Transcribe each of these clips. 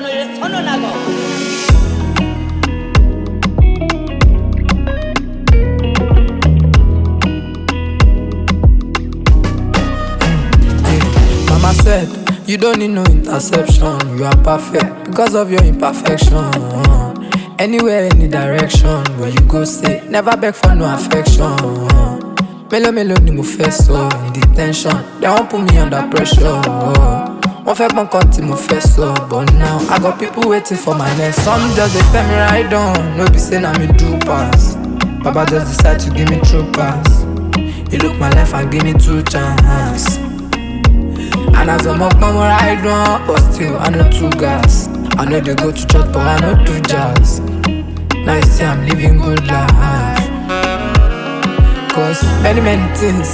이래 선언하고. Mama said, you don't need no interception. You are perfect because of your imperfection. Anywhere, any direction, where you go say, never beg for no affection. Melo ni mo fẹ́ sọ, in detention, they won't put me under pressure. Wọ́n fẹ́ pọ́n kan tí mo fẹ́ sọ, but now I got people waiting for my next. Some just dey tell me right on, no be say na me do pass. Baba just decide to give me true pass. He look my life and give me 2 chances. And as I'm up, I'm ride on, but still I know 2 gas. I know they go to church, but I know do jazz. Now you see I'm living good life. Cause many things.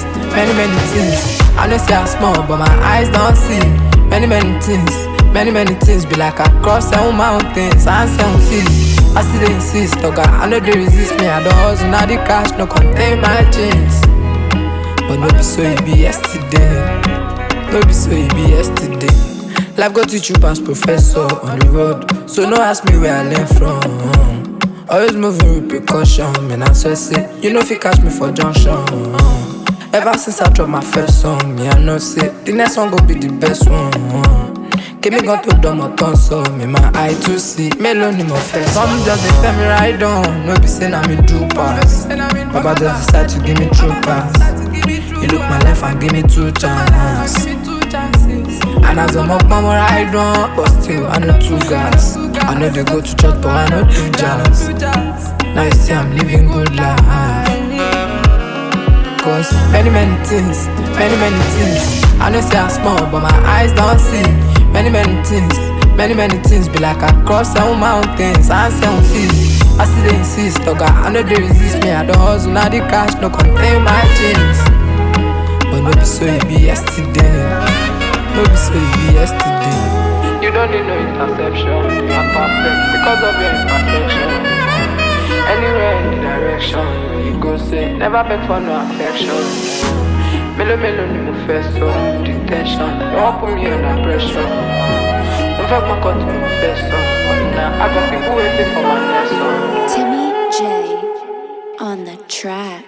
I know say I'm small, but my eyes don't see. Many things be like I cross 7 mountains and 7 seas. I still dey insist, oh God, I know they resist me. I don't hustle, now the cash no contain my jeans. But no be so it be yesterday. No be so it be yesterday. Life go teach you past professor on the road, so no ask me where I learn from. Always moving with precaution, man, I swear say you know if you catch me for junction. Ever since I dropped my first song, me I know say the next one go be the best one. Give me gun to dumb or turn so me my eye to see Melo ni mo first. Some just dey tell me right on, no be say na me do pass. Baba just decide to give me true pass. He look my life and give me 2 chances. And as I'm up, I'm ride on, but still I know 2 gas. I know they go to church, but I know do jazz. Now you see I'm living good life. Cause many things. I know say I'm small, but my eyes don't see. Many things be like I cross 7 mountains and 7 seas. I still dey insist, oh God, I know they resist me. I don't hustle, now the cash no contain my jeans. But no be so it be yesterday. No be so it be yesterday. You don't need no interception. You are perfect because of your imperfection. Anywhere, any direction, where you go say, never beg for no affection. Melo ni mo fẹ́ sọ, detention, they won't put me under pressure. Don't fuck my cut, mo fẹ́ sọ, but now I got people waiting for my next song. Timmy J on the track.